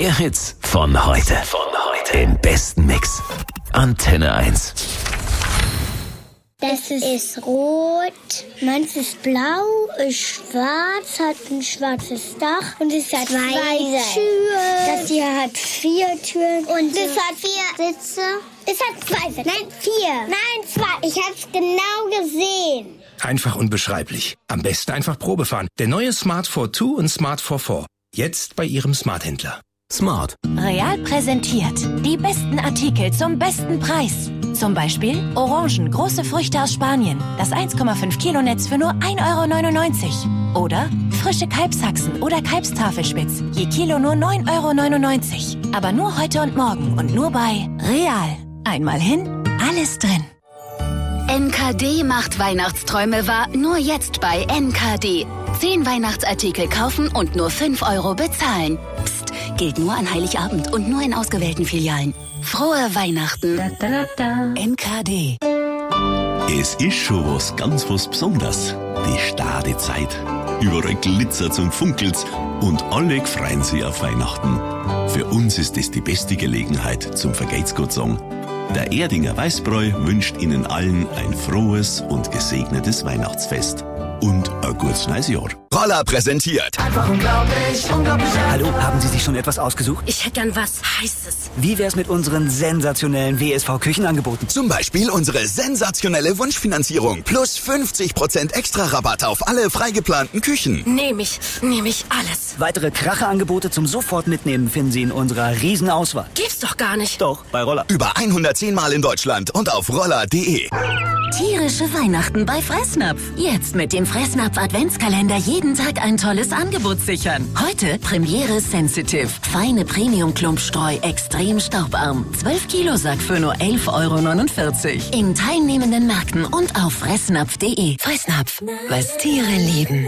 Mehr Hits von heute. Im besten Mix. Antenne 1. Das ist rot, meins ist blau, ist schwarz, hat ein schwarzes Dach und es hat zwei Türen. Das hier hat 4 Türen und es hat 4 Sitze. Es hat 2 Sitze. Nein, 4. Nein, 2. Ich hab's genau gesehen. Einfach unbeschreiblich. Am besten einfach Probe fahren. Der neue Smart 4.2 und Smart 4.4. Jetzt bei Ihrem Smart-Händler. Smart. Real präsentiert die besten Artikel zum besten Preis. Zum Beispiel Orangen, große Früchte aus Spanien. Das 1,5 Kilo Netz für nur 1,99 €. Oder frische Kalbshaxen oder Kalbstafelspitz. Je Kilo nur 9,99 €. Aber nur heute und morgen und nur bei Real. Einmal hin, alles drin. NKD macht Weihnachtsträume wahr, nur jetzt bei NKD. 10 Weihnachtsartikel kaufen und nur 5 € bezahlen. Psst, gilt nur an Heiligabend und nur in ausgewählten Filialen. Frohe Weihnachten. NKD. Es ist schon was Besonderes. Die Stadezeit. Überall glitzert's und funkelt's und alle freuen sich auf Weihnachten. Für uns ist es die beste Gelegenheit zum Vergeht's gut sagen. Der Erdinger Weißbräu wünscht Ihnen allen ein frohes und gesegnetes Weihnachtsfest. Und ein gutes neues Jahr. Roller präsentiert. Einfach unglaublich, unglaublich. Hallo, haben Sie sich schon etwas ausgesucht? Ich hätte gern was Heißes. Wie wär's mit unseren sensationellen WSV-Küchenangeboten? Zum Beispiel unsere sensationelle Wunschfinanzierung plus 50% extra Rabatt auf alle freigeplanten Küchen. Nehme ich alles. Weitere Kracherangebote zum sofort mitnehmen finden Sie in unserer Riesenauswahl. Gibt's doch gar nicht. Doch, bei Roller. Über 110 Mal in Deutschland und auf roller.de. Tierische Weihnachten bei Fressnapf. Jetzt mit dem Fressnapf Adventskalender jeden Tag ein tolles Angebot sichern. Heute Premiere Sensitive. Feine Premium-Klumpstreu, extrem staubarm. 12 Kilo Sack für nur 11,49 €. In teilnehmenden Märkten und auf fressnapf.de. Fressnapf, was Tiere lieben.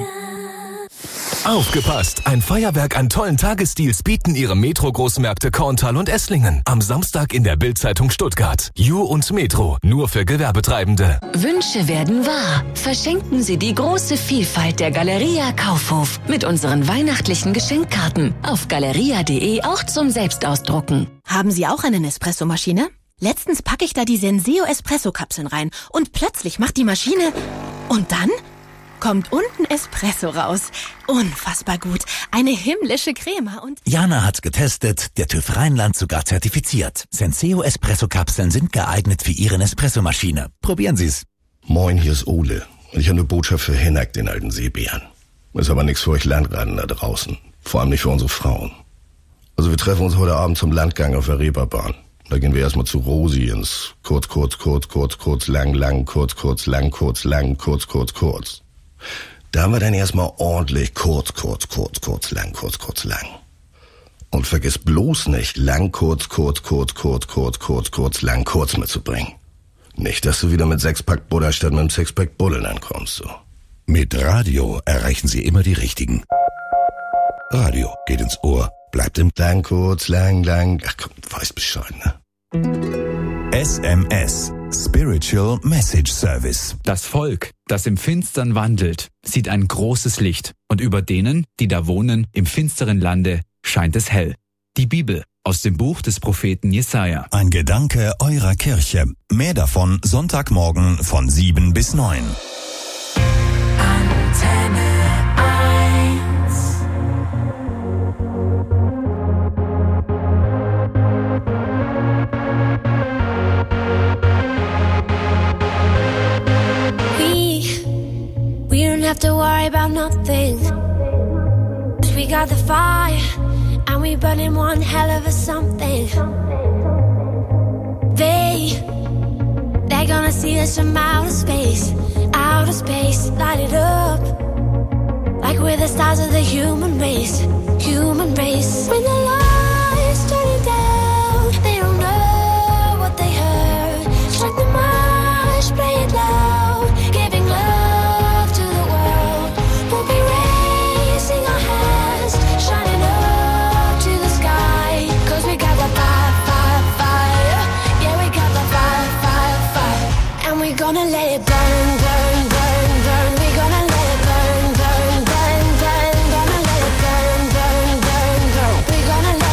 Aufgepasst! Ein Feuerwerk an tollen Tagesdeals bieten Ihre Metro-Großmärkte Korntal und Esslingen. Am Samstag in der Bild-Zeitung Stuttgart. Ju und Metro, nur für Gewerbetreibende. Wünsche werden wahr. Verschenken Sie die große Vielfalt der Galeria Kaufhof mit unseren weihnachtlichen Geschenkkarten. Auf galeria.de auch zum Selbstausdrucken. Haben Sie auch eine Nespresso-Maschine? Letztens packe ich da die Senseo Espresso-Kapseln rein und plötzlich macht die Maschine... Und dann kommt unten Espresso raus. Unfassbar gut. Eine himmlische Crema und... Jana hat's getestet, der TÜV Rheinland sogar zertifiziert. Senseo Espresso-Kapseln sind geeignet für Ihre Nespresso-Maschine. Probieren Sie's. Moin, hier ist Ole. Ich habe eine Botschaft für Hennak, den alten Seebären. Ist aber nichts für euch Landraden da draußen. Vor allem nicht für unsere Frauen. Also wir treffen uns heute Abend zum Landgang auf der Reeperbahn. Da gehen wir erstmal zu Rosi ins kurz, lang, kurz, lang, kurz. Da haben wir dann erstmal ordentlich kurz, lang. Und vergiss bloß nicht, lang, kurz, lang, kurz mitzubringen. Nicht, dass du wieder mit 6-Pack Butter statt mit einem 6-Pack Bullen ankommst, so. Mit Radio erreichen Sie immer die Richtigen. Radio geht ins Ohr, bleibt im lang, kurz, lang. Ach komm, du weißt Bescheid, ne? SMS, Spiritual Message Service. Das Volk, das im Finstern wandelt, sieht ein großes Licht. Und über denen, die da wohnen, im finsteren Lande, scheint es hell. Die Bibel aus dem Buch des Propheten Jesaja. Ein Gedanke eurer Kirche. Mehr davon Sonntagmorgen von 7 bis 9. Antenne 1. We don't have to worry about nothing. 'Cause we got the fire and we burning one hell of a something. They're gonna see us from outer space, light it up like we're the stars of the human race. When the lights turning down, they don't know what they heard. Strike the march, play it loud, giving love to the world. We'll be raising our hands, shining up to the sky. 'Cause we got the fire. Yeah, we got the fire. And we're gonna let it burn. We're gonna let it burn. Gonna let it burn. We're gonna let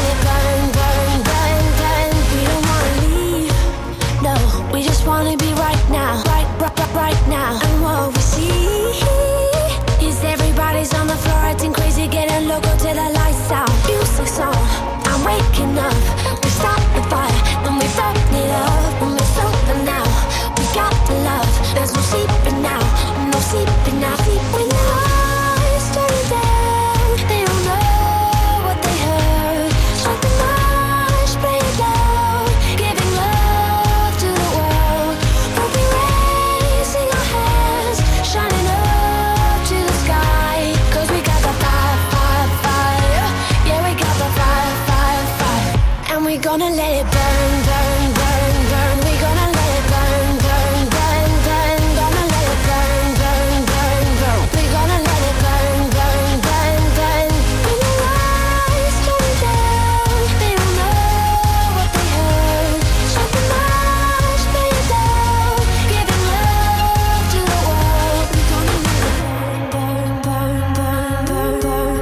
right now. And what we see is everybody's on the floor acting crazy, getting loco till the lights out. Music's on, I'm waking up. We start the fire, then we burn it up. And we're sober now, we got the love. There's no sleeping now, no sleeping now. When the lights turn down, they don't know what they heard. Strike the march, play it loud, giving love to the world. We'll be raising our hands, shining up to the sky. 'Cause we got the fire, fire, fire. Yeah, we got the fire, fire, fire. And we're gonna let it burn, burn, burn, burn. We're gonna let it burn, burn, burn, burn. Gonna let it burn, burn, burn, burn. We're gonna let it burn, burn, burn, burn. When the lights turn down, they don't know what they heard. Strike the march, play it loud, giving love to the world. We're gonna let it burn, burn, burn, burn, burn,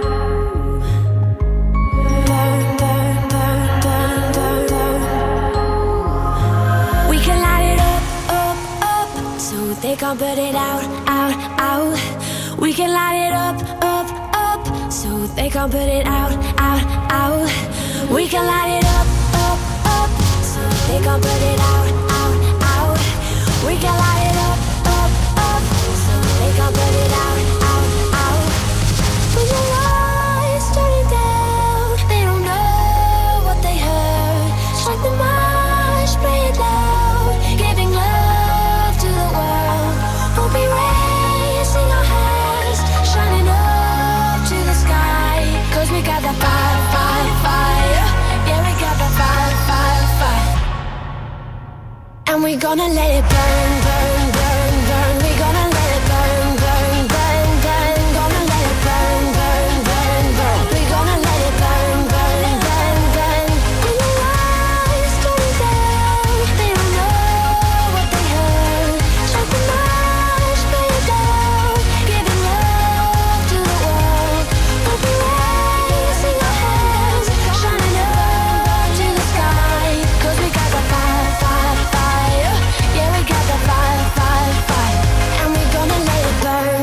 burn, burn, burn, burn, burn, burn. We can light it up, up, up, so they can't put it out, out, out. We can light it up, up, up, so they can't put it out, out, out. We can light it up, up, up, so they can't put it out, out, out. We can light it up, up, up, so they can't put it out, out, out. When the lights turn down, they don't know what they heard. Strike the march, play it loud, giving love to the world. We'll be raising our hands, shining up to the sky. 'Cause we got the fire, fire, fire. Yeah, we got the fire, fire, fire. And we're gonna let it burn, burn, burn, burn. We're gonna let it burn, burn, burn, burn. Gonna let it burn, burn, burn, burn. We're gonna let it burn, burn, burn, burn. When the lights turn down, they don't know what they heard. Strike the march, play it loud, giving love to the world. We'll be raising our hands, shining up to the sky. 'Cause we got the fire, fire, fire. Yeah, we got the fire, fire, fire. And we're gonna let it burn.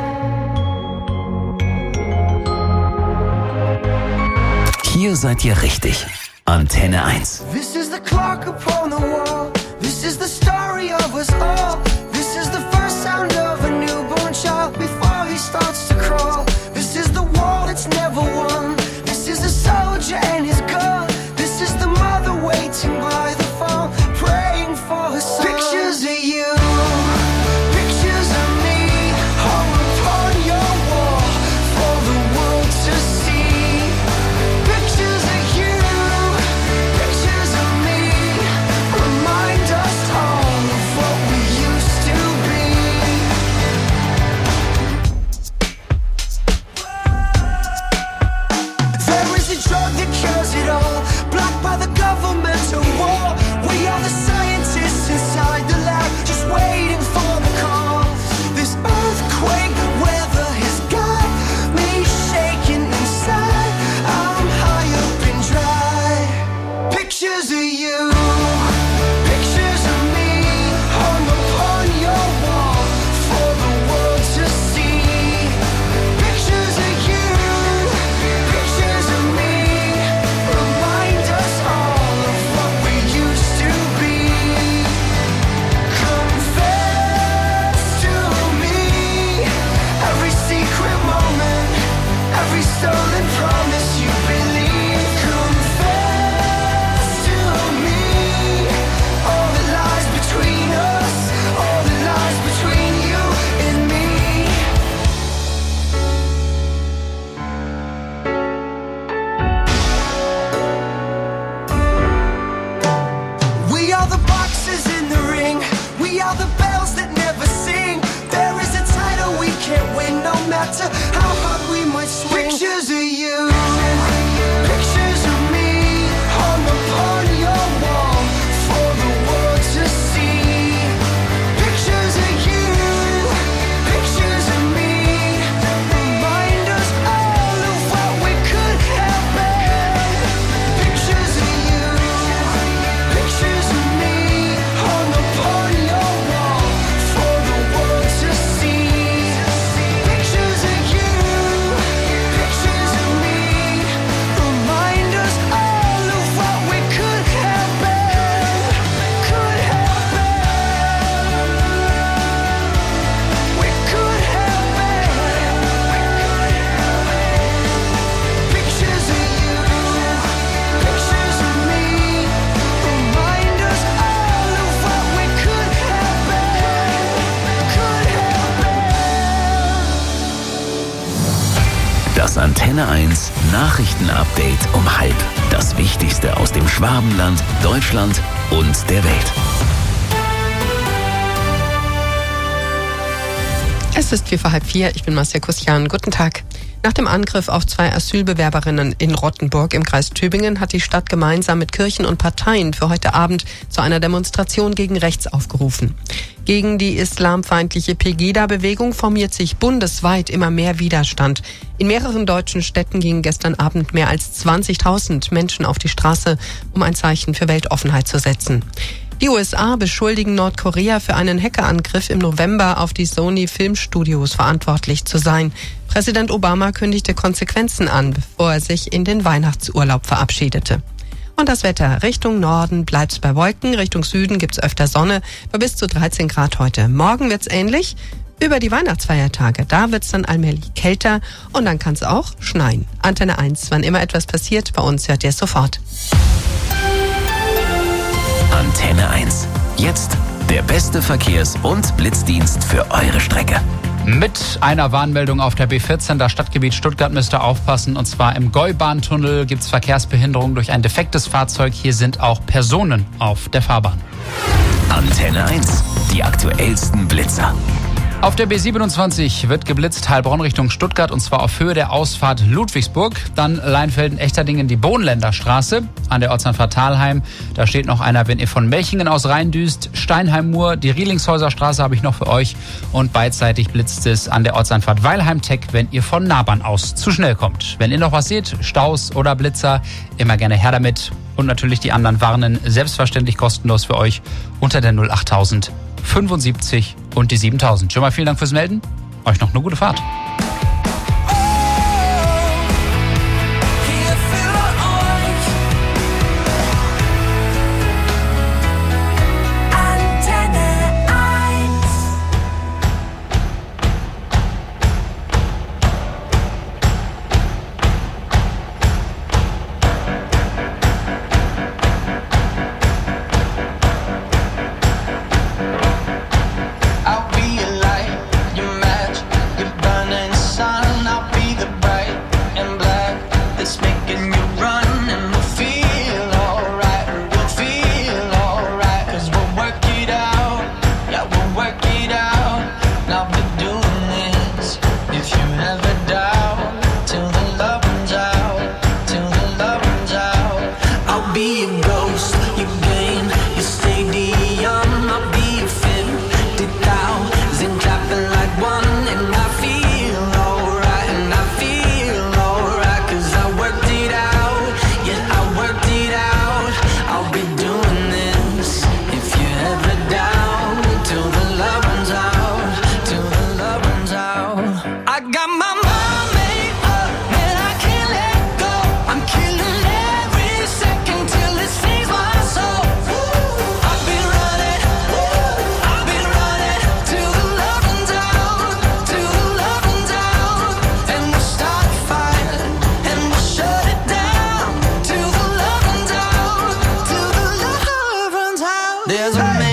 Hier seid ihr richtig. Antenne 1. This is the clock upon the wall. This is the story of us all. This is the first sound of a newborn child before he starts to crawl. This is the war that's never won. This is a soldier and his gun. This is the mother waiting by the phone, praying for her son. Pictures of you, pictures of me, hung upon your wall for the world to see. Pictures of you, pictures of me, remind us all of what we used to be. There is a drug that cures it all, blocked by the governmental war. We are the scientists inside the lab, just waiting for the call. This earthquake weather has got me shaking inside. I'm high up and dry. Pictures of you, pictures of me, hung upon your wall for the world to see. Pictures of you, pictures of me, remind us all of what we used to be. Confess to me every secret moment, every stolen promise you believe. Confess to me all the lies between us, all the lies between you and me. We are the boxes in the ring. We are the bells that never sing. There is a title we can't win, no matter how hard we might swing. Pictures of you, pictures of me, hung upon your wall for the world to see. Pictures of you, pictures of me, remind us all of what we could have been. Pictures of you, pictures of me, hung upon your wall Antenne 1 Nachrichtenupdate um 12:30. Das Wichtigste aus dem Schwabenland, Deutschland und der Welt. Es ist 3:45. Ich bin Marcia Kusian. Guten Tag. Nach dem Angriff auf 2 Asylbewerberinnen in Rottenburg im Kreis Tübingen hat die Stadt gemeinsam mit Kirchen und Parteien für heute Abend zu einer Demonstration gegen rechts aufgerufen. Gegen die islamfeindliche Pegida-Bewegung formiert sich bundesweit immer mehr Widerstand. In mehreren deutschen Städten gingen gestern Abend mehr als 20.000 Menschen auf die Straße, um ein Zeichen für Weltoffenheit zu setzen. Die USA beschuldigen Nordkorea für einen Hackerangriff im November auf die Sony Filmstudios verantwortlich zu sein. Präsident Obama kündigte Konsequenzen an, bevor er sich in den Weihnachtsurlaub verabschiedete. Und das Wetter. Richtung Norden bleibt's bei Wolken, Richtung Süden gibt's öfter Sonne, bei bis zu 13 Grad heute. Morgen wird's ähnlich. Über die Weihnachtsfeiertage, da wird's dann allmählich kälter und dann kann's auch schneien. Antenne 1, wann immer etwas passiert, bei uns hört ihr es sofort. Antenne 1. Jetzt der beste Verkehrs- und Blitzdienst für eure Strecke. Mit einer Warnmeldung auf der B14, das Stadtgebiet Stuttgart müsst ihr aufpassen. Und zwar im Gäubahntunnel gibt es Verkehrsbehinderung durch ein defektes Fahrzeug. Hier sind auch Personen auf der Fahrbahn. Antenne 1. Die aktuellsten Blitzer. Auf der B27 wird geblitzt Heilbronn Richtung Stuttgart und zwar auf Höhe der Ausfahrt Ludwigsburg. Dann Leinfelden-Echterdingen die Bohnländer Straße an der Ortsanfahrt Thalheim. Da steht noch einer, wenn ihr von Melchingen aus reindüst. Steinheim-Mur, die Rielingshäuser Straße habe ich noch für euch. Und beidseitig blitzt es an der Ortsanfahrt Weilheim-Tech, wenn ihr von Nabern aus zu schnell kommt. Wenn ihr noch was seht, Staus oder Blitzer, immer gerne her damit. Und natürlich die anderen warnen selbstverständlich kostenlos für euch unter der 08000 75 und die 7000. Schon mal vielen Dank fürs Melden. Euch noch eine gute Fahrt. There's a